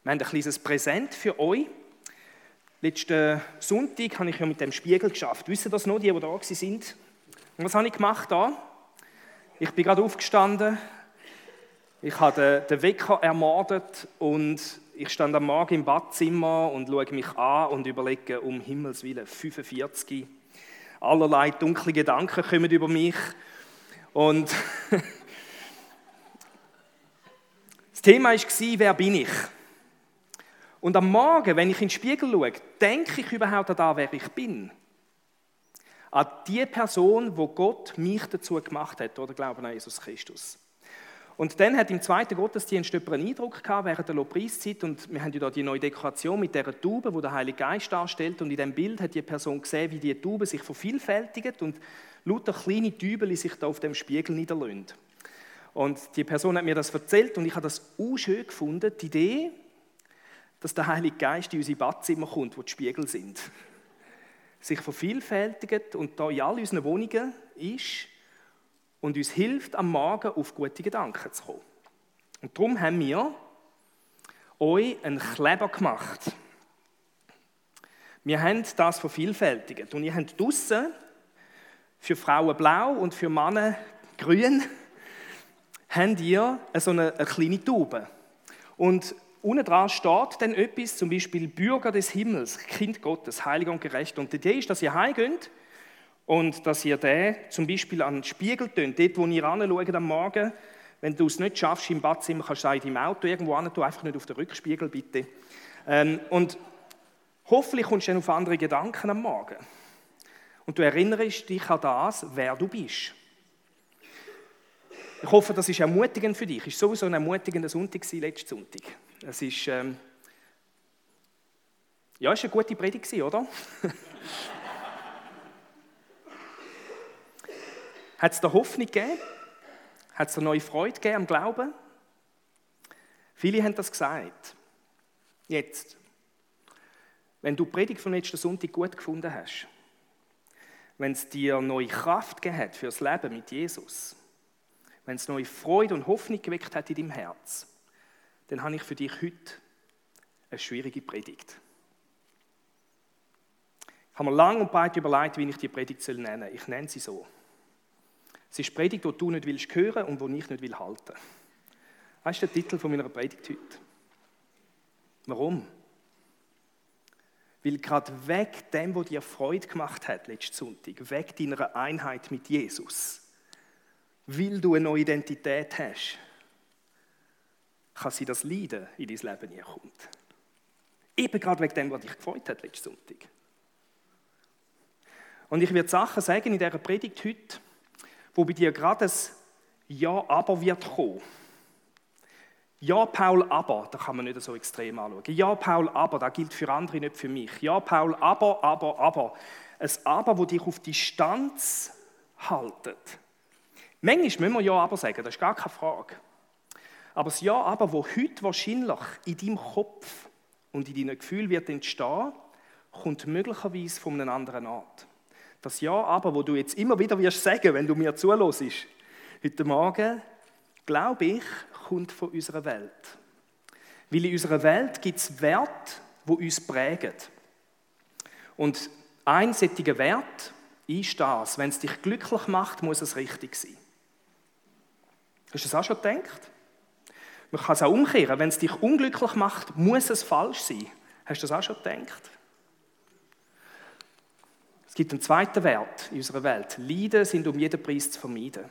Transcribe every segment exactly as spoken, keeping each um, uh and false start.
Wir haben ein kleines Präsent für euch. Letzten Sonntag habe ich ja mit dem Spiegel geschafft. Wisst ihr das noch, die, die da waren? Und was habe ich gemacht da? Ich bin gerade aufgestanden. Ich habe den Wecker ermordet und ich stand am Morgen im Badzimmer und schaue mich an und überlege, um Himmels Willen, fünfundvierzig. Allerlei dunkle Gedanken kommen über mich. Und das Thema war, wer bin ich? Und am Morgen, wenn ich in den Spiegel schaue, denke ich überhaupt an das, wer ich bin. An die Person, wo Gott mich dazu gemacht hat, oder glauben an Jesus Christus. Und dann hat im zweiten Gottesdienst jemand einen Eindruck gehabt, während der Lobpreiszeit, und wir haben ja da die neue Dekoration mit dieser Taube, die der Heilige Geist darstellt, und in diesem Bild hat die Person gesehen, wie die Taube sich vervielfältigt und lauter kleine Tübeli sich da auf dem Spiegel niederlassen. Und die Person hat mir das erzählt und ich habe das auch schön gefunden, die Idee, dass der Heilige Geist in unsere Badzimmer kommt, wo die Spiegel sind. Sich vervielfältigt und da in all unseren Wohnungen ist und uns hilft, am Morgen auf gute Gedanken zu kommen. Und darum haben wir euch einen Kleber gemacht. Wir haben das vervielfältigt. Und ihr habt draussen für Frauen blau und für Männer grün habt ihr so eine, eine kleine Taube. Und unten dran steht dann etwas, zum Beispiel Bürger des Himmels, Kind Gottes, Heiliger und Gerecht. Und die Idee ist, dass ihr heimgeht und dass ihr den zum Beispiel an den Spiegel tönt, dort, wo ihr hinschaut am Morgen. Wenn du es nicht schaffst im Badzimmer, kannst du es in deinem Auto irgendwo hin tun, einfach nicht auf den Rückspiegel, bitte. Ähm, und hoffentlich kommst du dann auf andere Gedanken am Morgen. Und du erinnerst dich an das, wer du bist. Ich hoffe, das ist ermutigend für dich. Es war sowieso ein ermutigender Sonntag, letzten Sonntag. Es ist, ähm, ja, es war eine gute Predigt, oder? Hat es da Hoffnung gegeben? Hat es da neue Freude gegeben am Glauben? Viele haben das gesagt. Jetzt, wenn du die Predigt vom letzten Sonntag gut gefunden hast, wenn es dir neue Kraft gegeben hat für das Leben mit Jesus, wenn es neue Freude und Hoffnung geweckt hat in deinem Herz, dann habe ich für dich heute eine schwierige Predigt. Ich habe mir lang und breit überlegt, wie ich die Predigt nennen soll. Ich nenne sie so. Es ist die Predigt, die du nicht willst hören und die ich nicht will halten. Das ist der Titel meiner Predigt heute. Warum? Weil gerade weg dem, was dir Freude gemacht hat letzten Sonntag, weg deiner Einheit mit Jesus, weil du eine neue Identität hast, kann sie das Leiden in dein Leben nie kommt. Eben gerade wegen dem, was dich gefreut hat letzten Sonntag. Und ich werde Sachen sagen in dieser Predigt heute, wo bei dir gerade ein Ja, aber wird kommen. Ja, Paul, aber, da kann man nicht so extrem anschauen. Ja, Paul, aber, das gilt für andere, nicht für mich. Ja, Paul, aber, aber, aber. Ein Aber, das dich auf Distanz haltet. Manchmal müssen wir Ja, aber sagen, das ist gar keine Frage. Aber das Ja, aber, das heute wahrscheinlich in deinem Kopf und in deinen Gefühlen wird entstehen, kommt möglicherweise von einer anderen Art. Das Ja, aber, das du jetzt immer wieder wirst sagen, wenn du mir zuhörst, heute Morgen, glaube ich, kommt von unserer Welt. Weil in unserer Welt gibt es Werte, die uns prägen. Und ein solcher Wert ist das: wenn es dich glücklich macht, muss es richtig sein. Hast du das auch schon gedacht? Man kann es auch umkehren. Wenn es dich unglücklich macht, muss es falsch sein. Hast du das auch schon gedacht? Es gibt einen zweiten Wert in unserer Welt. Leiden sind um jeden Preis zu vermeiden.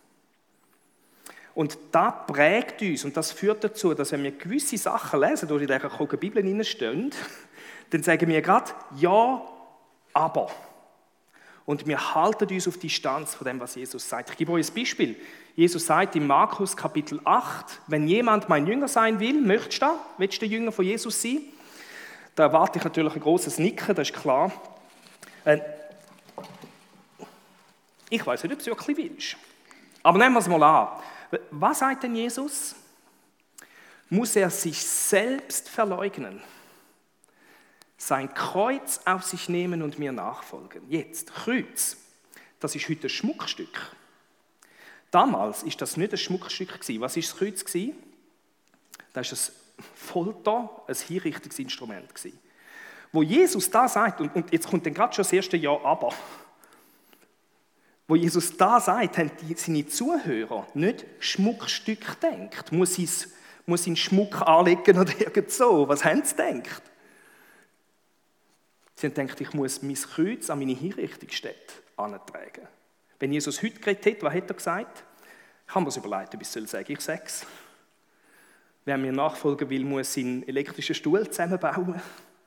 Und das prägt uns und das führt dazu, dass wenn wir gewisse Sachen lesen, die in dieser Bibel stehen, dann sagen wir gerade Ja, aber. Und wir halten uns auf Distanz von dem, was Jesus sagt. Ich gebe euch ein Beispiel. Jesus sagt in Markus Kapitel acht, wenn jemand mein Jünger sein will, möchtest du das? Willst du der Jünger von Jesus sein? Da erwarte ich natürlich ein grosses Nicken, das ist klar. Äh, ich weiß nicht, ob du es wirklich willst. Aber nehmen wir es mal an. Was sagt denn Jesus? Muss er sich selbst verleugnen, sein Kreuz auf sich nehmen und mir nachfolgen. Jetzt, Kreuz, das ist heute ein Schmuckstück. Damals war das nicht ein Schmuckstück. Was war das Kreuz? Das war Folter ein Hinrichtungsinstrument gewesen. Wo Jesus da sagt, und, und jetzt kommt dann gerade schon das erste Ja, aber. Wo Jesus da sagt, haben die, seine Zuhörer nicht Schmuckstück gedacht. Muss ich muss ihn Schmuck anlegen oder irgend so? Was haben sie gedacht? Sie haben gedacht, ich muss mein Kreuz an meine Hinrichtungsstätte antragen. Wenn Jesus heute geredet hätte, was hätte er gesagt? Ich habe mir das überlegt, ob ich es sagen soll. Ich sage es. Wer mir nachfolgen will, muss einen elektrischen Stuhl zusammenbauen.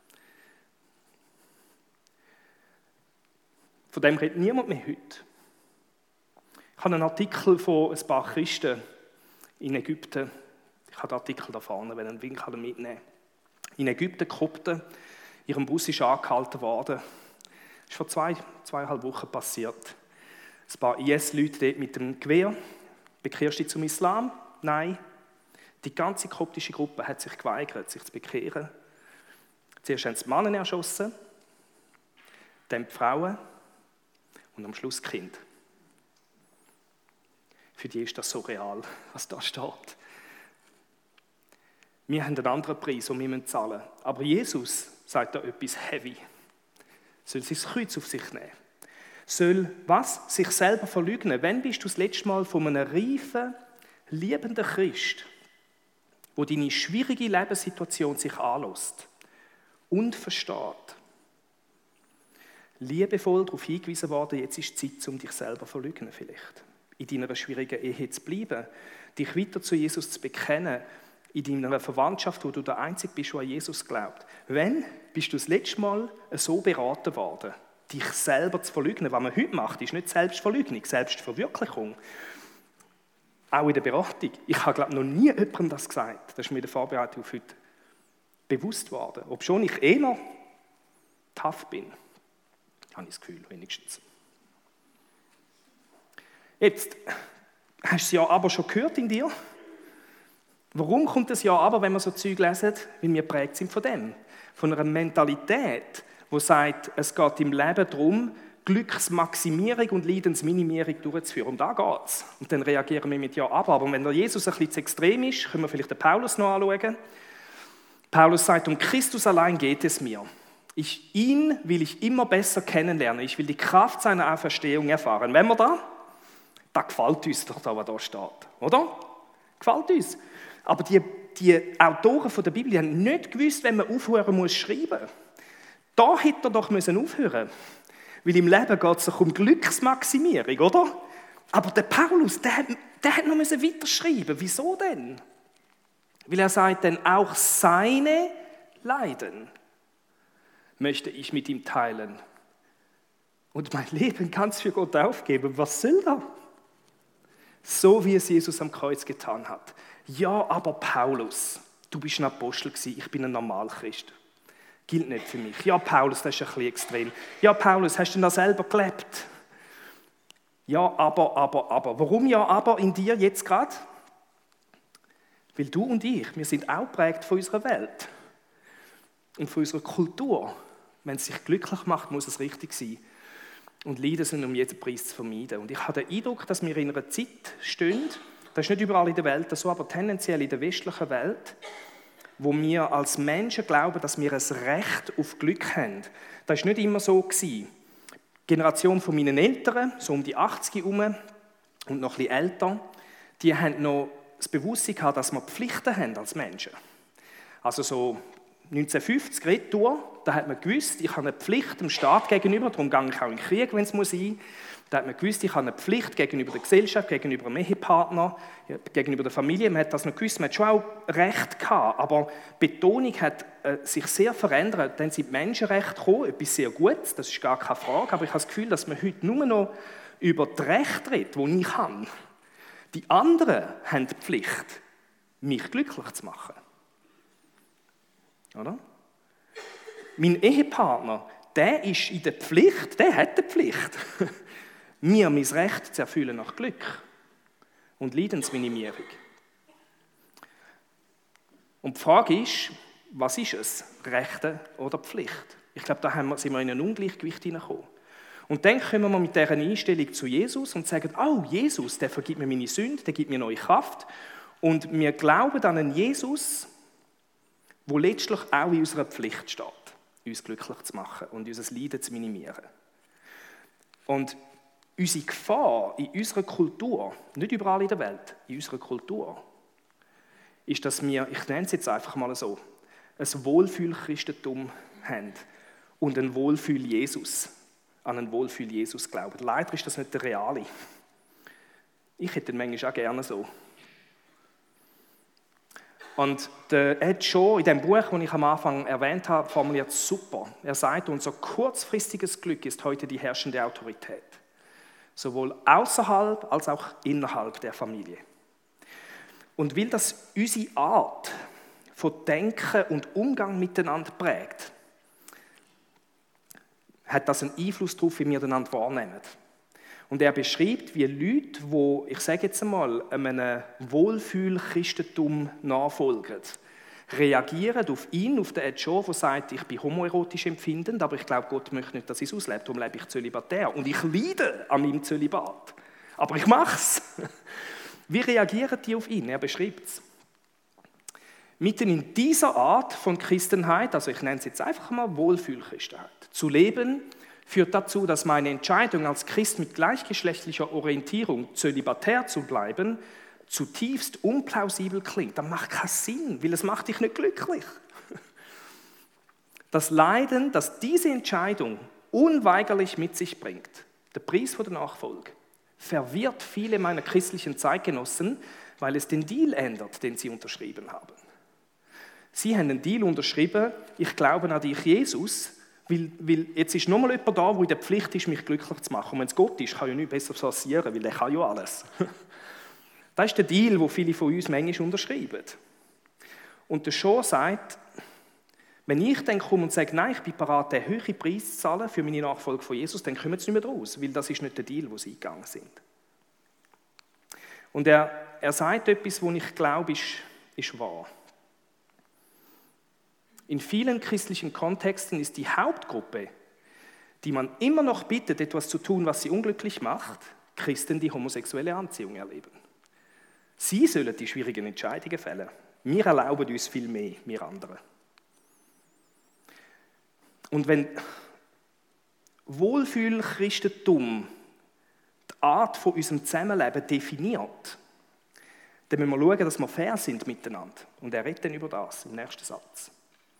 Von dem redet niemand mehr heute. Ich habe einen Artikel von ein paar Christen in Ägypten. Ich habe den Artikel da vorne, wenn einen Wink mitnehmen. In Ägypten, Kopten, ihrem Bus ist angehalten worden. Das ist vor zwei, zweieinhalb Wochen passiert. Ein paar I S-Leute dort mit dem Gewehr. Bekehrst du dich zum Islam? Nein. Die ganze koptische Gruppe hat sich geweigert, sich zu bekehren. Zuerst haben sie die Männer erschossen, dann die Frauen und am Schluss die Kinder. Für die ist das so real, was da steht. Wir haben einen anderen Preis, den wir zahlen müssen. Aber Jesus sagt da etwas heavy. Soll sich das Kreuz auf sich nehmen? Soll was? Sich selber verleugnen? Wann bist du das letzte Mal von einem reifen, liebenden Christ, der deine schwierige Lebenssituation sich anlässt und versteht, liebevoll darauf hingewiesen worden, jetzt ist die Zeit, um dich selber zu verleugnen vielleicht. In deiner schwierigen Ehe zu bleiben, dich weiter zu Jesus zu bekennen, in deiner Verwandtschaft, wo du der Einzige bist, der an Jesus glaubt. Wann bist du das letzte Mal so beraten worden, dich selber zu verleugnen? Was man heute macht, ist nicht Selbstverleugnung, Selbstverwirklichung. Auch in der Beratung. Ich habe, glaube ich, noch nie jemandem das gesagt. Das ist mir in der Vorbereitung auf heute bewusst worden. Obschon ich eher tough bin, habe ich das Gefühl, wenigstens. Jetzt, hast du das Ja aber schon gehört in dir? Warum kommt das Ja aber, wenn wir so Zeug lesen? Weil wir geprägt sind von dem. Von einer Mentalität, die sagt, es geht im Leben darum, Glücksmaximierung und Leidensminimierung durchzuführen. Um da geht es. Und dann reagieren wir mit Ja aber. Aber wenn der Jesus ein bisschen zu extrem ist, können wir vielleicht den Paulus noch anschauen. Paulus sagt, um Christus allein geht es mir. Ich, ihn will ich immer besser kennenlernen. Ich will die Kraft seiner Auferstehung erfahren. Wenn wir da, da gefällt uns doch, was da steht. Oder? Gefällt uns. Aber die, die Autoren von der Bibel haben nicht gewusst, wenn man aufhören muss schreiben. Da hätte er doch müssen aufhören. Weil im Leben geht es doch um Glücksmaximierung, oder? Aber der Paulus, der, der hat noch weiterschreiben. Wieso denn? Weil er sagt, denn auch seine Leiden möchte ich mit ihm teilen. Und mein Leben ganz für Gott aufgeben. Was soll das? So wie es Jesus am Kreuz getan hat. Ja, aber Paulus, du bist ein Apostel gewesen, ich bin ein Normalchrist. Gilt nicht für mich. Ja, Paulus, das ist ein bisschen extrem. Ja, Paulus, hast du denn da selber gelebt? Ja, aber, aber, aber. Warum ja, aber in dir jetzt gerade? Weil du und ich, wir sind auch geprägt von unserer Welt und von unserer Kultur. Wenn es sich glücklich macht, muss es richtig sein. Und Leiden sind um jeden Preis zu vermeiden. Und ich habe den Eindruck, dass wir in einer Zeit stehen, das ist nicht überall in der Welt so, aber tendenziell in der westlichen Welt, wo wir als Menschen glauben, dass wir ein Recht auf Glück haben. Das war nicht immer so gewesen. Die Generation von meinen Eltern, so um die achtzig herum und noch ein bisschen älter, die haben noch das Bewusstsein gehabt, dass wir Pflichten haben als Menschen. Also so neunzehnhundertfünfzig retour, da hat man gewusst, ich habe eine Pflicht dem Staat gegenüber, darum gehe ich auch in den Krieg, wenn es muss sein. Da hat man gewusst, ich habe eine Pflicht gegenüber der Gesellschaft, gegenüber dem Ehepartner, gegenüber der Familie. Man hat das noch gewusst, man hat schon auch Recht gehabt, aber die Betonung hat äh, sich sehr verändert. Dann sind die Menschenrechte gekommen, etwas sehr Gutes, das ist gar keine Frage, aber ich habe das Gefühl, dass man heute nur noch über die Rechte redet, die ich habe. Die anderen haben die Pflicht, mich glücklich zu machen. Oder? Mein Ehepartner, der ist in der Pflicht, der hat die Pflicht, mir mein Recht zu erfüllen nach Glück und Leidensminimierung. Und die Frage ist, was ist es, Rechte oder Pflicht? Ich glaube, da haben wir, sind wir in ein Ungleichgewicht hineingekommen. Und dann kommen wir mit dieser Einstellung zu Jesus und sagen, oh, Jesus, der vergibt mir meine Sünde, der gibt mir neue Kraft. Und wir glauben an einen Jesus, wo letztlich auch in unserer Pflicht steht, uns glücklich zu machen und unser Leiden zu minimieren. Und unsere Gefahr in unserer Kultur, nicht überall in der Welt, in unserer Kultur, ist, dass wir, ich nenne es jetzt einfach mal so, ein Wohlfühl-Christentum haben und ein Wohlfühl-Jesus, an einen Wohlfühl-Jesus glauben. Leider ist das nicht der reale. Ich hätte den manchmal auch gerne so. Und der Ed Shaw in dem Buch, das ich am Anfang erwähnt habe, formuliert super. Er sagt, unser kurzfristiges Glück ist heute die herrschende Autorität. Sowohl außerhalb als auch innerhalb der Familie. Und weil das unsere Art von Denken und Umgang miteinander prägt, hat das einen Einfluss darauf, wie wir einander wahrnehmen. Und er beschreibt, wie Leute, die, ich sage jetzt einmal, einem Wohlfühl-Christentum nachfolgen, reagieren auf ihn, auf den Ed Shaw, der sagt, ich bin homoerotisch empfindend, aber ich glaube, Gott möchte nicht, dass ich es auslebe, darum lebe ich zölibatär. Und ich leide an meinem Zölibat. Aber ich mache es. Wie reagieren die auf ihn? Er beschreibt es. Mitten in dieser Art von Christenheit, also ich nenne es jetzt einfach mal Wohlfühl-Christenheit, zu leben, führt dazu, dass meine Entscheidung als Christ mit gleichgeschlechtlicher Orientierung zölibatär zu bleiben, zutiefst unplausibel klingt. Das macht keinen Sinn, weil es macht dich nicht glücklich. Das Leiden, das diese Entscheidung unweigerlich mit sich bringt, der Preis für den Nachfolge, verwirrt viele meiner christlichen Zeitgenossen, weil es den Deal ändert, den sie unterschrieben haben. Sie haben einen Deal unterschrieben, ich glaube an dich, Jesus, weil, weil jetzt ist nochmal jemand da, der in der Pflicht ist, mich glücklich zu machen. Und wenn es Gott ist, kann ja nichts besser passieren, weil er kann ja alles. Das ist der Deal, den viele von uns manchmal unterschreiben. Und der Shaw sagt, wenn ich dann komme und sage, nein, ich bin bereit, den höheren Preis zu zahlen für meine Nachfolge von Jesus, dann kommen sie nicht mehr raus, weil das ist nicht der Deal, wo sie eingegangen sind. Und er, er sagt etwas, was ich glaube, ist, ist wahr. In vielen christlichen Kontexten ist die Hauptgruppe, die man immer noch bittet, etwas zu tun, was sie unglücklich macht, Christen, die homosexuelle Anziehung erleben. Sie sollen die schwierigen Entscheidungen fällen. Wir erlauben uns viel mehr, wir anderen. Und wenn Wohlfühl-Christentum die Art von unserem Zusammenleben definiert, dann müssen wir schauen, dass wir fair sind miteinander. Und er redet dann über das im nächsten Satz.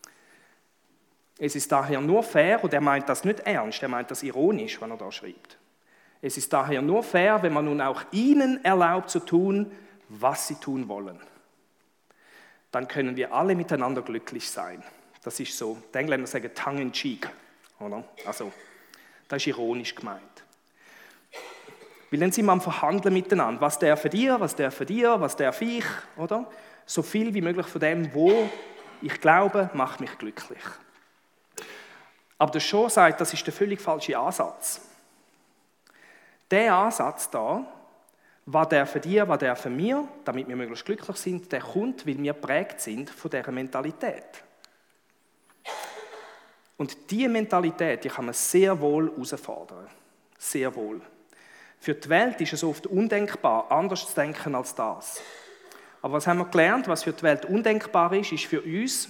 Es ist daher nur fair, und er meint das nicht ernst, er meint das ironisch, wenn er da schreibt. Es ist daher nur fair, wenn man nun auch ihnen erlaubt zu tun, was sie tun wollen. Dann können wir alle miteinander glücklich sein. Das ist so, die Engländer sagen tongue in cheek, oder? Also, das ist ironisch gemeint. Weil dann sind wir am Verhandeln miteinander. Was der für dir, was der für dir, was der für ich, oder? So viel wie möglich von dem, wo ich glaube, macht mich glücklich. Aber der Shaw sagt, das ist der völlig falsche Ansatz. Der Ansatz da, was der für dich, was der für mir, damit wir möglichst glücklich sind, der kommt, weil wir geprägt sind von dieser Mentalität. Und diese Mentalität, die kann man sehr wohl herausfordern. Sehr wohl. Für die Welt ist es oft undenkbar, anders zu denken als das. Aber was haben wir gelernt? Was für die Welt undenkbar ist, ist für uns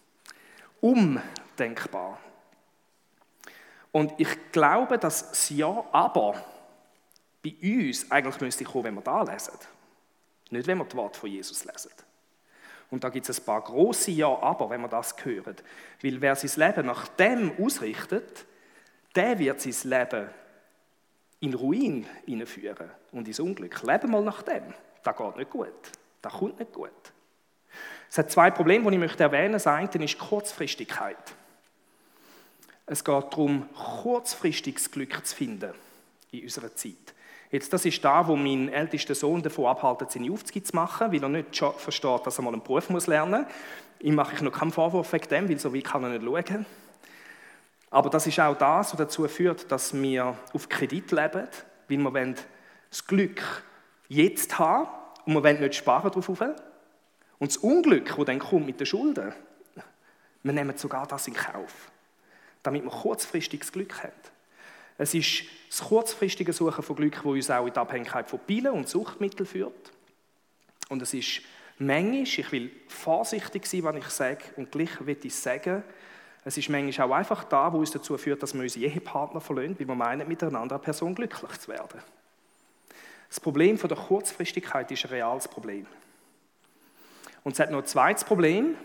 undenkbar. Und ich glaube, dass das Ja, aber bei uns eigentlich müsste kommen, wenn wir da lesen. Nicht, wenn wir das Wort von Jesus lesen. Und da gibt es ein paar grosse Ja, aber, wenn wir das hören. Weil wer sein Leben nach dem ausrichtet, der wird sein Leben in Ruin hineinführen und ins Unglück. Leben mal nach dem. Das geht nicht gut. Das kommt nicht gut. Es hat zwei Probleme, die ich möchte erwähnen möchte. Das eine ist Kurzfristigkeit. Es geht darum, kurzfristiges Glück zu finden in unserer Zeit. Jetzt, das ist da, wo mein ältester Sohn davon abhält, seine Aufzüge zu machen, weil er nicht versteht, dass er mal einen Beruf lernen muss. Ihm mache ich noch keinen Vorwurf wegen dem, weil so weit kann er nicht schauen. Aber das ist auch das, was dazu führt, dass wir auf Kredit leben, weil wir wollen das Glück jetzt haben und wir wollen nicht sparen darauf. Und das Unglück, das dann kommt mit den Schulden, wir nehmen sogar das in Kauf, damit wir kurzfristiges Glück haben. Es ist das kurzfristige Suchen von Glück, das uns auch in die Abhängigkeit von Pillen und Suchtmitteln führt. Und es ist manchmal, ich will vorsichtig sein, was ich sage, und gleich will ich sagen, es ist manchmal auch einfach da, wo uns dazu führt, dass wir unsere Ehepartner verlassen, weil wir meinen, mit einer anderen Person glücklich zu werden. Das Problem von der Kurzfristigkeit ist ein reales Problem. Und es hat noch ein zweites Problem.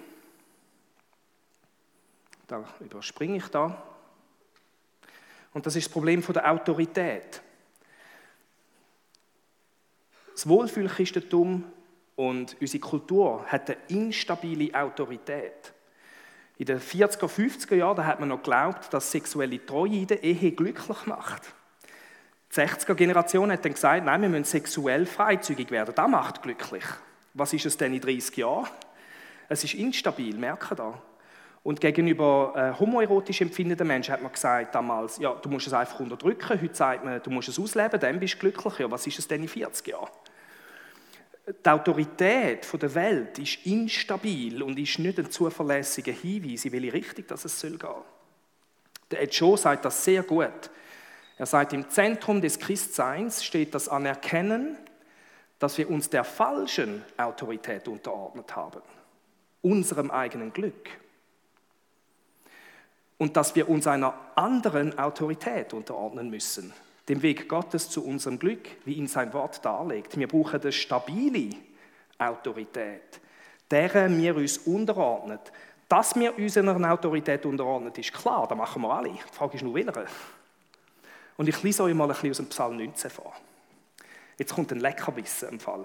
Da überspringe ich da. Und das ist das Problem von der Autorität. Das Wohlfühlchristentum und unsere Kultur hat eine instabile Autorität. In den vierziger, fünfziger Jahren da hat man noch geglaubt, dass sexuelle Treue in der Ehe glücklich macht. Die sechziger-Generation hat dann gesagt, nein, wir müssen sexuell freizügig werden. Das macht glücklich. Was ist es denn in dreißig Jahren? Es ist instabil, merken da. Und gegenüber äh, homoerotisch empfindenden Menschen hat man gesagt damals, ja, du musst es einfach unterdrücken. Heute sagt man, du musst es ausleben, dann bist du glücklich. Ja, was ist es denn in vierzig Jahren? Die Autorität der Welt ist instabil und ist nicht ein zuverlässiger Hinweis, in welche Richtung das es soll gehen. Der Ed Shaw sagt das sehr gut. Er sagt, im Zentrum des Christseins steht das Anerkennen, dass wir uns der falschen Autorität unterordnet haben, unserem eigenen Glück. Und dass wir uns einer anderen Autorität unterordnen müssen, dem Weg Gottes zu unserem Glück, wie ihn sein Wort darlegt. Wir brauchen eine stabile Autorität, deren wir uns unterordnen. Dass wir uns einer Autorität unterordnen, ist klar, das machen wir alle. Die Frage ist nur, welche. Und ich lese euch mal ein bisschen aus dem Psalm neunzehn vor. Jetzt kommt ein Leckerbissen im Fall.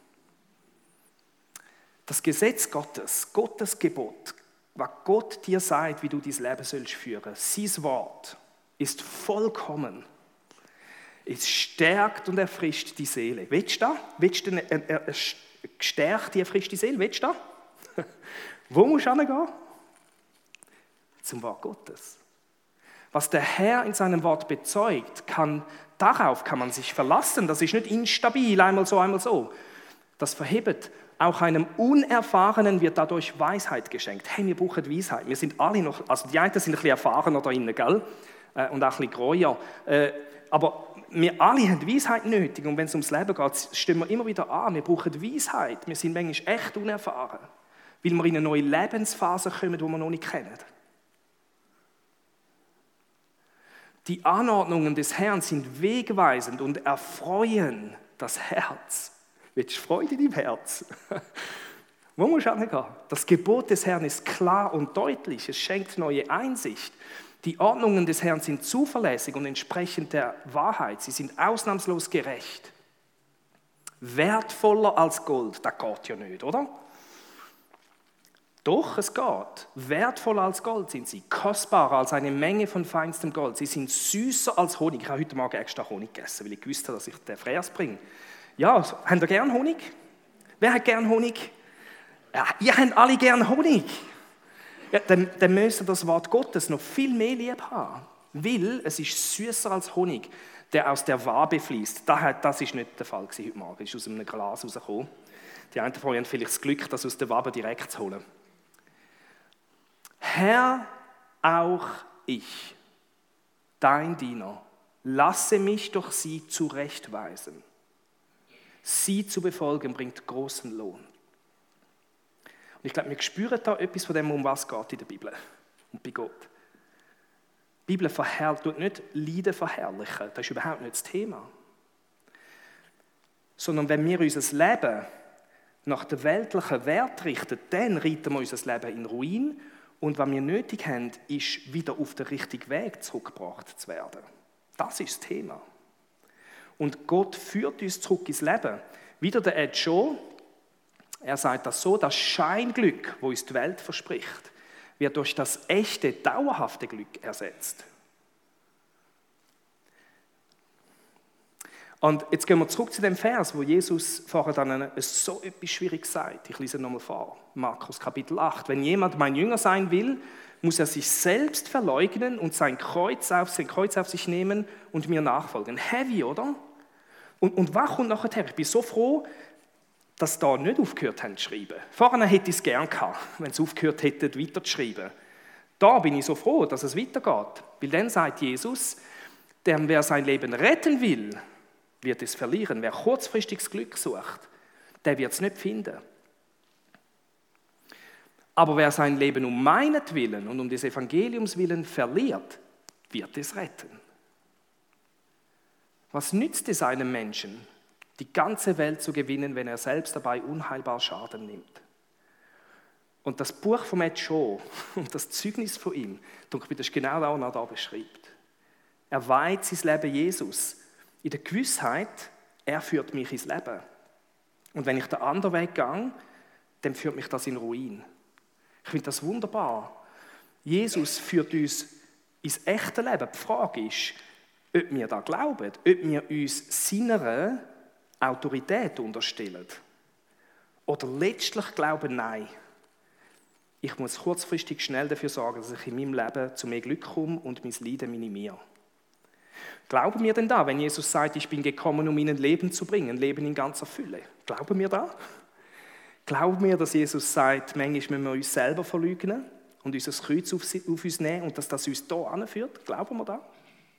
Das Gesetz Gottes, Gottes Gebot, was Gott dir sagt, wie du dein Leben sollst führen, sein Wort ist vollkommen. Es stärkt und erfrischt die Seele. Willst du das? Willst du eine, eine, eine gestärkte, erfrischte Seele? Willst du das? Wo musst du hingehen? Zum Wort Gottes. Was der Herr in seinem Wort bezeugt, kann, darauf kann man sich verlassen. Das ist nicht instabil, einmal so, einmal so. Das verhebt. Auch einem Unerfahrenen wird dadurch Weisheit geschenkt. Hey, wir brauchen Weisheit. Wir sind alle noch, also die einen sind ein bisschen erfahrener da drinnen, gell? Und auch ein bisschen greuer. Aber wir alle haben Weisheit nötig. Und wenn es ums Leben geht, stehen wir immer wieder an. Wir brauchen Weisheit. Wir sind manchmal echt unerfahren, weil wir in eine neue Lebensphase kommen, die wir noch nicht kennen. Die Anordnungen des Herrn sind wegweisend und erfreuen das Herz. Willst du Freude in deinem Herz? Wo musst du hingehen? Das Gebot des Herrn ist klar und deutlich. Es schenkt neue Einsicht. Die Ordnungen des Herrn sind zuverlässig und entsprechend der Wahrheit. Sie sind ausnahmslos gerecht. Wertvoller als Gold, das geht ja nicht, oder? Doch, es geht. Wertvoller als Gold sind sie, kostbarer als eine Menge von feinstem Gold. Sie sind süßer als Honig. Ich habe heute Morgen extra Honig gegessen, weil ich wusste, dass ich den Fräs bringe. Ja, habt ihr gern Honig? Wer hat gern Honig? Ja, ihr habt alle gern Honig. Ja, dann, dann müsst ihr das Wort Gottes noch viel mehr lieb haben. Weil es ist süßer als Honig, der aus der Wabe fließt. Das ist nicht der Fall heute Morgen. Es ist aus einem Glas rausgekommen. Die einen von euch haben vielleicht das Glück, das aus der Wabe direkt zu holen. Herr, auch ich, dein Diener, lasse mich durch sie zurechtweisen. Sie zu befolgen, bringt großen Lohn. Und ich glaube, wir spüren da etwas von dem, um was es geht in der Bibel und bei Gott. Die Bibel verherrlicht, tut nicht Leiden verherrlichen, das ist überhaupt nicht das Thema. Sondern wenn wir unser Leben nach dem weltlichen Wert richten, dann reiten wir unser Leben in Ruin. Und was wir nötig haben, ist, wieder auf den richtigen Weg zurückgebracht zu werden. Das ist das Thema. Und Gott führt uns zurück ins Leben. Wieder der Ed Shaw, er sagt das so, das Scheinglück, das uns die Welt verspricht, wird durch das echte, dauerhafte Glück ersetzt. Und jetzt gehen wir zurück zu dem Vers, wo Jesus vorher dann so etwas Schwieriges sagt. Ich lese nochmal vor, Markus Kapitel acht. Wenn jemand mein Jünger sein will, muss er sich selbst verleugnen und sein Kreuz auf, sein Kreuz auf sich nehmen und mir nachfolgen. Heavy, oder? Und, und was kommt nachher? Ich bin so froh, dass da nicht aufgehört haben zu schreiben. Vorher hätte ich es gern gehabt, wenn sie aufgehört hätten, weiter zu schreiben. Da bin ich so froh, dass es weitergeht. Weil dann sagt Jesus, der, wer sein Leben retten will, wird es verlieren. Wer kurzfristiges Glück sucht, der wird es nicht finden. Aber wer sein Leben um meinetwillen und um des Evangeliums willen verliert, wird es retten. Was nützt es einem Menschen, die ganze Welt zu gewinnen, wenn er selbst dabei unheilbar Schaden nimmt? Und das Buch von Ed Shaw und das Zeugnis von ihm, das ist genau das, was er da beschreibt. Er weiht sein Leben Jesus in der Gewissheit, er führt mich ins Leben. Und wenn ich den anderen Weg gehe, dann führt mich das in Ruin. Ich finde das wunderbar. Jesus führt uns ins echte Leben. Die Frage ist, ob wir da glauben, ob wir uns seiner Autorität unterstellen. Oder letztlich glauben, nein. Ich muss kurzfristig schnell dafür sorgen, dass ich in meinem Leben zu mehr Glück komme und mein Leiden minimiere. Glauben wir denn da, wenn Jesus sagt, ich bin gekommen, um ihnen Leben zu bringen, Leben in ganzer Fülle? Glauben wir da? Glauben wir, dass Jesus sagt, manchmal müssen wir uns selber verleugnen und unser Kreuz auf uns nehmen und dass das uns hier anführt? Glauben wir da?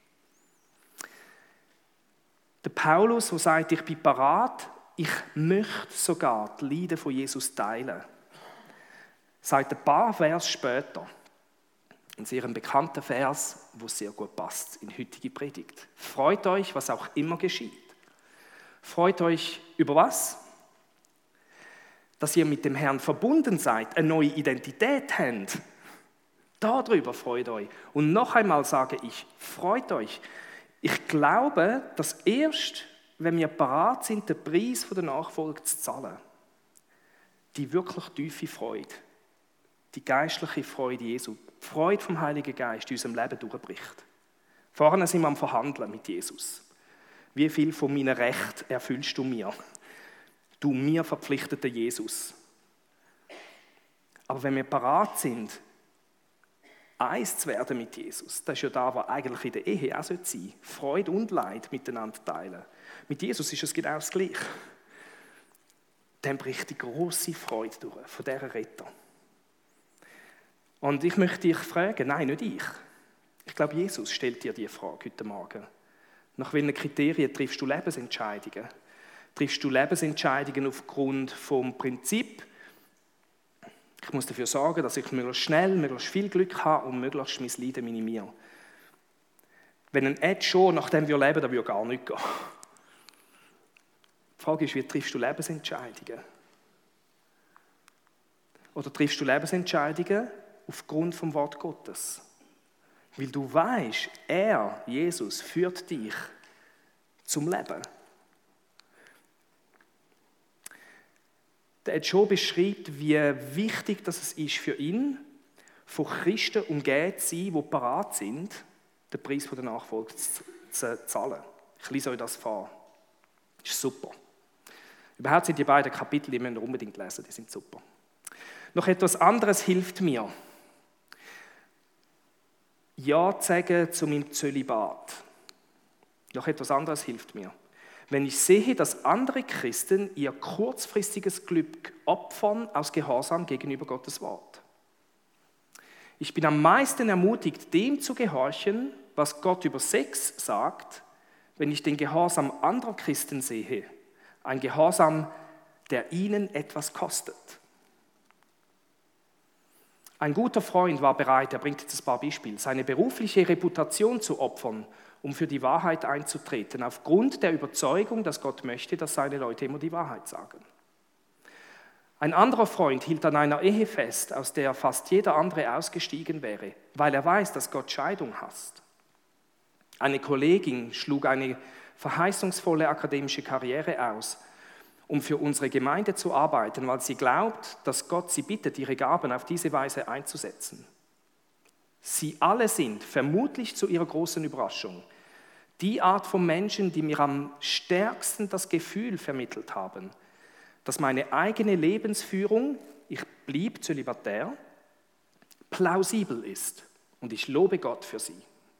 Der Paulus, der sagt, ich bin parat, ich möchte sogar die Leiden von Jesus teilen, sagt ein paar Vers später, ein sehr bekannter Vers, der sehr gut passt in die heutige Predigt. Freut euch, was auch immer geschieht. Freut euch über was? Dass ihr mit dem Herrn verbunden seid, eine neue Identität habt. Darüber freut euch. Und noch einmal sage ich, freut euch. Ich glaube, dass erst, wenn wir parat sind, den Preis von der Nachfolge zu zahlen, die wirklich tiefe Freude, die geistliche Freude Jesu, die Freude vom Heiligen Geist in unserem Leben durchbricht. Vorne sind wir am Verhandeln mit Jesus. Wie viel von meinen Rechten erfüllst du mir? Du mir verpflichteter Jesus. Aber wenn wir parat sind, eins zu werden mit Jesus, das ist ja da, was eigentlich in der Ehe auch sein sollte. Freude und Leid miteinander teilen. Mit Jesus ist es genau das Gleiche. Dann bricht die grosse Freude durch von dieser Retter. Und ich möchte dich fragen, nein, nicht ich. Ich glaube, Jesus stellt dir diese Frage heute Morgen. Nach welchen Kriterien triffst du Lebensentscheidungen? Triffst du Lebensentscheidungen aufgrund vom Prinzip, ich muss dafür sorgen, dass ich möglichst schnell, möglichst viel Glück habe und möglichst mein Leiden minimiere. Wenn ein Ed schon, nachdem wir leben, dann würde gar nicht gehen. Die Frage ist, wie triffst du Lebensentscheidungen? Oder triffst du Lebensentscheidungen aufgrund vom Wort Gottes? Weil du weißt, er, Jesus, führt dich zum Leben. Der Ed Shaw beschreibt, wie wichtig das es ist für ihn, von Christen umgeben zu sein, die parat sind, den Preis der Nachfolge zu zahlen. Ich lese euch das vor. Das ist super. Überhaupt sind die beiden Kapitel, die müsst ihr unbedingt lesen, die sind super. Noch etwas anderes hilft mir. Ja zu sagen zu meinem Zölibat. Noch etwas anderes hilft mir. Wenn ich sehe, dass andere Christen ihr kurzfristiges Glück opfern aus Gehorsam gegenüber Gottes Wort. Ich bin am meisten ermutigt, dem zu gehorchen, was Gott über Sex sagt, wenn ich den Gehorsam anderer Christen sehe. Ein Gehorsam, der ihnen etwas kostet. Ein guter Freund war bereit, er bringt jetzt ein paar Beispiele, seine berufliche Reputation zu opfern, um für die Wahrheit einzutreten, aufgrund der Überzeugung, dass Gott möchte, dass seine Leute immer die Wahrheit sagen. Ein anderer Freund hielt an einer Ehe fest, aus der fast jeder andere ausgestiegen wäre, weil er weiß, dass Gott Scheidung hasst. Eine Kollegin schlug eine verheißungsvolle akademische Karriere aus, um für unsere Gemeinde zu arbeiten, weil sie glaubt, dass Gott sie bittet, ihre Gaben auf diese Weise einzusetzen. Sie alle sind, vermutlich zu ihrer großen Überraschung, die Art von Menschen, die mir am stärksten das Gefühl vermittelt haben, dass meine eigene Lebensführung, ich blieb zölibatär, plausibel ist. Und ich lobe Gott für sie.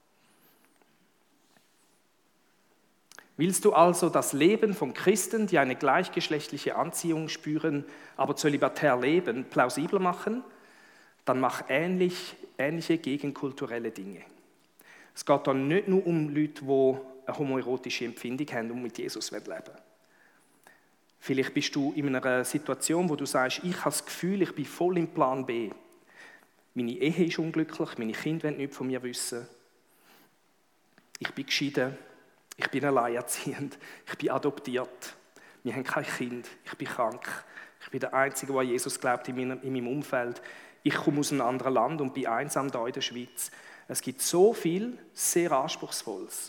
Willst du also das Leben von Christen, die eine gleichgeschlechtliche Anziehung spüren, aber zölibatär leben, plausibler machen? Dann mach ähnlich, ähnliche gegenkulturelle Dinge. Es geht dann nicht nur um Leute, die eine homoerotische Empfindung haben und mit Jesus leben wollen. Vielleicht bist du in einer Situation, wo du sagst, ich habe das Gefühl, ich bin voll im Plan B. Meine Ehe ist unglücklich, meine Kinder wollen nichts von mir wissen. Ich bin geschieden, ich bin alleinerziehend, ich bin adoptiert, wir haben kein Kind, ich bin krank, ich bin der Einzige, der an Jesus glaubt in meinem, in meinem Umfeld. Ich komme aus einem anderen Land und bin einsam hier in der Schweiz. Es gibt so viel sehr Anspruchsvolles.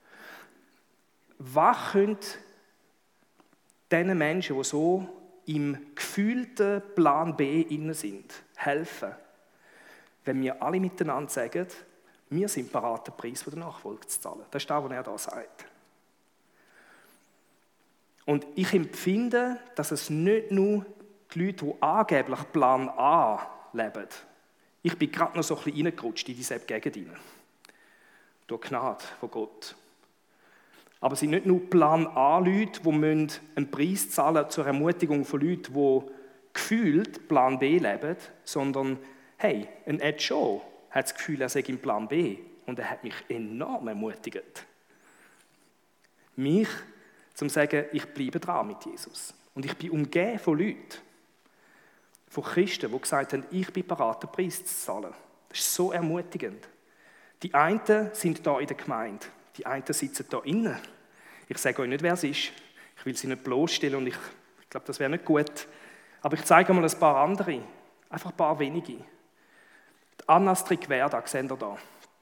Was könnte diesen Menschen, die so im gefühlten Plan B inne sind, helfen, wenn wir alle miteinander sagen, wir sind bereit, den Preis der Nachfolge zu zahlen? Das ist das, was er da sagt. Und ich empfinde, dass es nicht nur die Leute, die angeblich Plan A leben, ich bin gerade noch so ein bisschen reingerutscht in diese Gegend hinein. Durch Gnade von Gott. Aber es sind nicht nur Plan A-Leute, die einen Preis zahlen müssen zur Ermutigung von Leuten, die gefühlt Plan B leben, sondern, hey, ein Ed Shaw hat das Gefühl, er sei im Plan B und er hat mich enorm ermutigt. Mich, zum zu sagen, ich bleibe dran mit Jesus. Und ich bin umgeben von Leuten, von Christen, die gesagt haben, ich bin bereit, den Preis zu zahlen. Das ist so ermutigend. Die einen sind da in der Gemeinde, die einen sitzen da innen. Ich sage euch nicht, wer es ist. Ich will sie nicht bloßstellen und ich, ich glaube, das wäre nicht gut. Aber ich zeige mal ein paar andere. Einfach ein paar wenige. Die Anna Strickwerda, seht ihr da.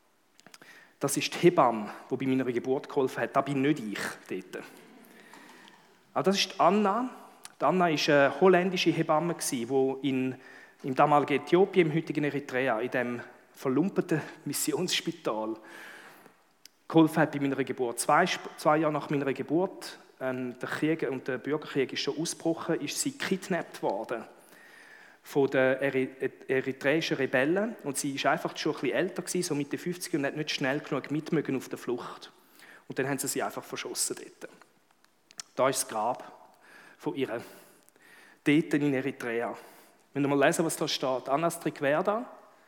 Das ist die Hebamme, die bei meiner Geburt geholfen hat. Das bin nicht ich dort. Aber das ist die Anna. Die Anna war eine holländische Hebamme, die in, im damaligen Äthiopien, im heutigen Eritrea, in dem verlumpeten Missionsspital geholfen hat bei meiner Geburt. Zwei, zwei Jahre nach meiner Geburt, ähm, der Krieg und der Bürgerkrieg ist schon ausgebrochen, ist sie gekidnappt worden von den eritreischen Rebellen. Und sie war einfach schon ein bisschen älter gewesen, so Mitte fünfzig, und hat nicht schnell genug mitmögen auf der Flucht. Und dann haben sie sie einfach verschossen dort. Da ist das Grab von ihr. Dort in Eritrea. Wenn wir mal lesen, was da steht. Anna Strickwerda.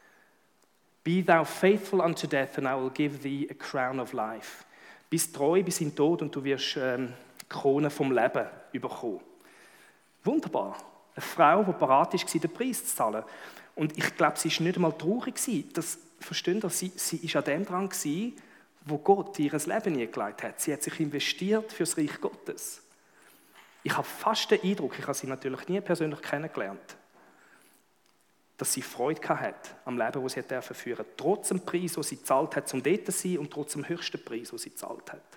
Be thou faithful unto death, and I will give thee a crown of life. Bist treu bis in den Tod und du wirst ähm, die Krone vom Leben bekommen. Wunderbar. Eine Frau, die bereit war, den Preis zu zahlen. Und ich glaube, sie war nicht einmal traurig. Das, versteht ihr? Sie, sie war an dem dran, wo Gott ihr Leben eingelegt hat. Sie hat sich investiert für das Reich Gottes. Ich habe fast den Eindruck, ich habe sie natürlich nie persönlich kennengelernt, dass sie Freude hat am Leben, das sie führen durfte. Trotz dem Preis, den sie gezahlt hat, um dort zu sein, und trotz dem höchsten Preis, den sie gezahlt hat.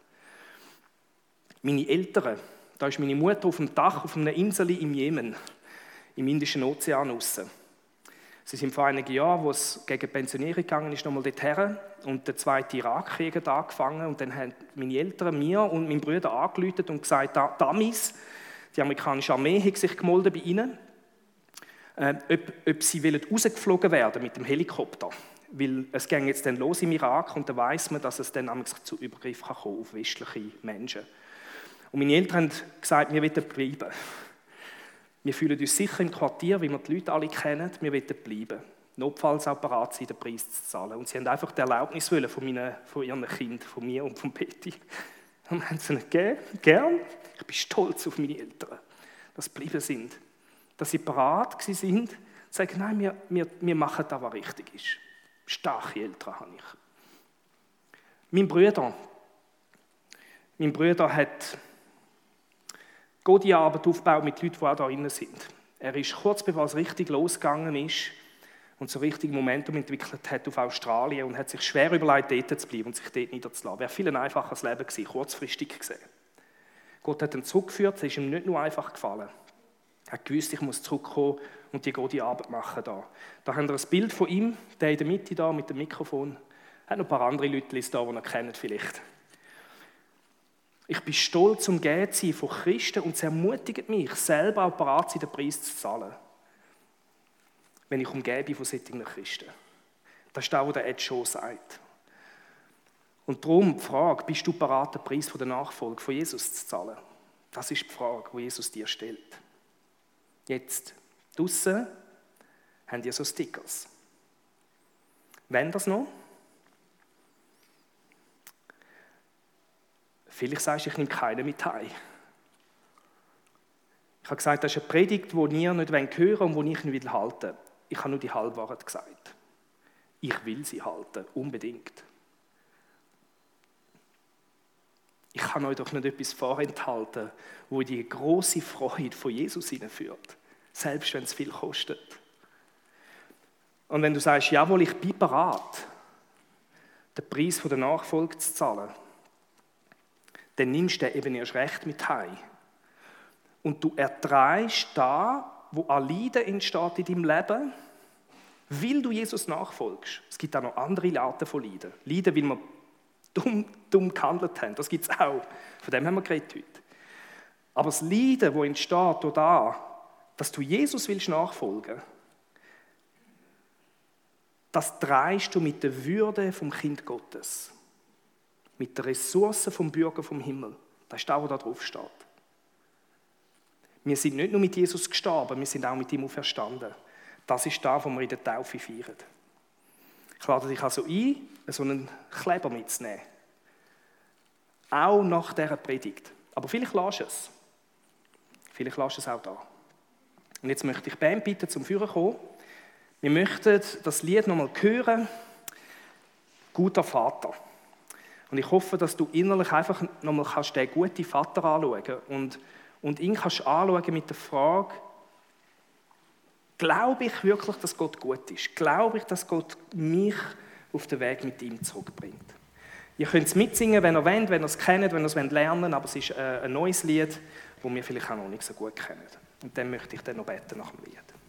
Meine Eltern, da ist meine Mutter auf dem Dach auf einer Insel im Jemen, im Indischen Ozean aussen. Sie sind vor einigen Jahren, wo es gegen Pensionierung gegangen ist, nochmal dorthin und der zweite Irakkrieg hat angefangen. Und dann haben meine Eltern mir und meinen Brüdern angerufen und gesagt, Damis, die amerikanische Armee hat sich gemolden bei ihnen, äh, ob, ob sie rausgeflogen werden mit dem Helikopter. Weil es ging jetzt dann los im Irak und dann weiss man, dass es dann zu Übergriffen kann kommen auf westliche Menschen. Und meine Eltern haben gesagt, wir wollen bleiben. Wir fühlen uns sicher im Quartier, wie wir die Leute alle kennen. Wir wollen bleiben. Notfalls auch bereit sein, den Preis zu zahlen. Und sie haben einfach die Erlaubnis wollen von, meinen, von ihren Kindern, von mir und von Betty. Und haben sie nicht gegeben. Gern. Ich bin stolz auf meine Eltern, dass sie geblieben sind. Dass sie bereit sind, zu sagen, nein, wir, wir, wir machen das, was richtig ist. Starke Eltern habe ich. Mein Bruder, mein Bruder hat Godi-Arbeit aufgebaut mit Leuten, die auch da drin sind. Er ist kurz bevor es richtig losgegangen ist und so richtig Momentum entwickelt hat auf Australien und hat sich schwer überlegt, dort zu bleiben und sich dort niederzulassen. Wäre viel ein einfaches Leben gewesen, kurzfristig gesehen. Gott hat ihn zurückgeführt, es ist ihm nicht nur einfach gefallen. Er hat gewusst, ich muss zurückkommen und die Godi-Arbeit machen da. Da haben wir ein Bild von ihm, der in der Mitte da mit dem Mikrofon. Er hat noch ein paar andere Leute da, die ihr kennt vielleicht. Ich bin stolz, umgeben zu sein von Christen und es ermutigt mich, selber auch bereit zu sein, den Preis zu zahlen. Wenn ich umgeben bin von solchen Christen. Das ist das, was der Ed Shaw sagt. Und darum die Frage, bist du bereit, den Preis der Nachfolge von Jesus zu zahlen? Das ist die Frage, die Jesus dir stellt. Jetzt, draussen haben die so Stickers. Wenn das noch? Vielleicht sagst du, ich nehme keinen mit heim. Ich habe gesagt, das ist eine Predigt, die ihr nicht hören wollt und die ich nicht halten will. Ich habe nur die Halbwahrheit gesagt. Ich will sie halten, unbedingt. Ich kann euch doch nicht etwas vorenthalten, wo in die grosse Freude von Jesus hineinführt, selbst wenn es viel kostet. Und wenn du sagst, jawohl, ich bin bereit, den Preis der Nachfolge zu zahlen, dann nimmst du den eben erst recht mit heim. Und du erträgst da, wo an Leiden entsteht in deinem Leben, weil du Jesus nachfolgst. Es gibt auch noch andere Arten von Leiden. Leiden, weil wir dumm, dumm gehandelt haben. Das gibt es auch. Von dem haben wir geredet heute. Aber das Leiden, das entsteht durch das, dass du Jesus willst nachfolgen, das trägst du mit der Würde vom Kind Gottes. Mit den Ressourcen vom Bürger vom Himmel. Das ist das, was da drauf steht. Wir sind nicht nur mit Jesus gestorben, wir sind auch mit ihm auferstanden. Das ist das, was wir in der Taufe feiern. Ich lade dich also ein, so einen Kleber mitzunehmen. Auch nach dieser Predigt. Aber vielleicht lässt du es. Vielleicht lässt du es auch da. Und jetzt möchte ich die Band bitten, zum Führen kommen. Wir möchten das Lied nochmal hören. Guter Vater. Und ich hoffe, dass du innerlich einfach nochmal kannst den guten Vater anschauen kannst. Und, und ihn kannst anschauen mit der Frage, glaube ich wirklich, dass Gott gut ist? Glaube ich, dass Gott mich auf den Weg mit ihm zurückbringt? Ihr könnt es mitsingen, wenn ihr wollt, wenn ihr es kennt, wenn ihr es lernen wollt, aber es ist ein neues Lied, das wir vielleicht auch noch nicht so gut kennen. Und dann möchte ich dann noch beten nach dem Lied.